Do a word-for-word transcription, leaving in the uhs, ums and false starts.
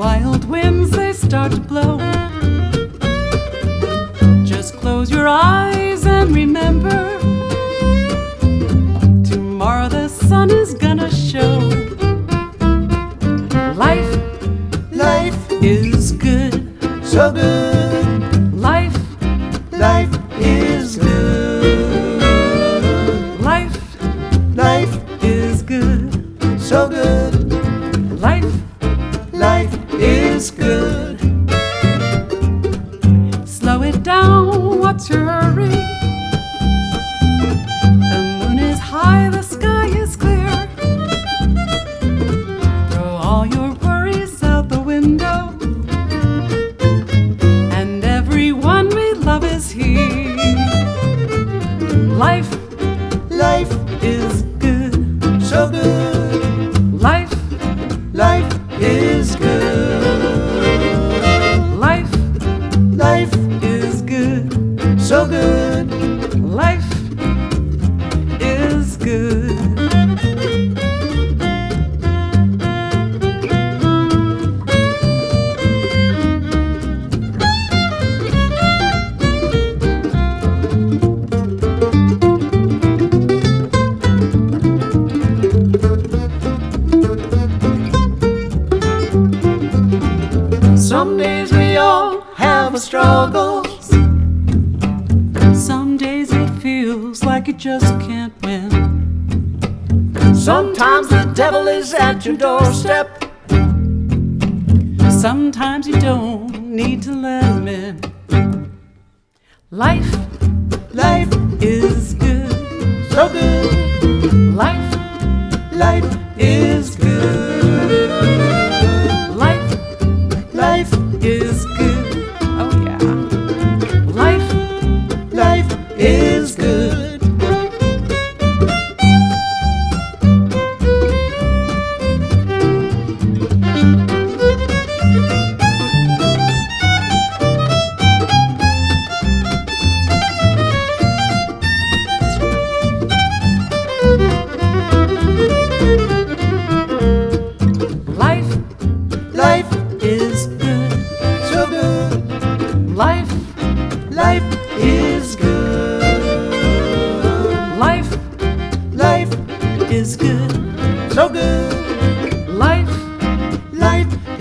wild winds, they start to blow. Just close your eyes and remember, tomorrow the sun is gonna show. Life, Life is good. so good. Life, Life is good. life Life is good. so good. Life Life is good. Slow it down, what's your hurry? The moon is high, the sky is clear. Throw all your worries out the window, and everyone we love is here. Life Life is good. so good. Life, Life is good. life Life is good. so good. Life is good. Some days we all have struggles. Some days it feels like you just can't win. Sometimes the devil is at your doorstep. Sometimes you don't need to let him in. Life Life is good. so good. Life Life is good. Life Life is good. Oh yeah. Life Life is good. Life Life is good. so good. Life Life is good. Life Life is good. so good. Life Life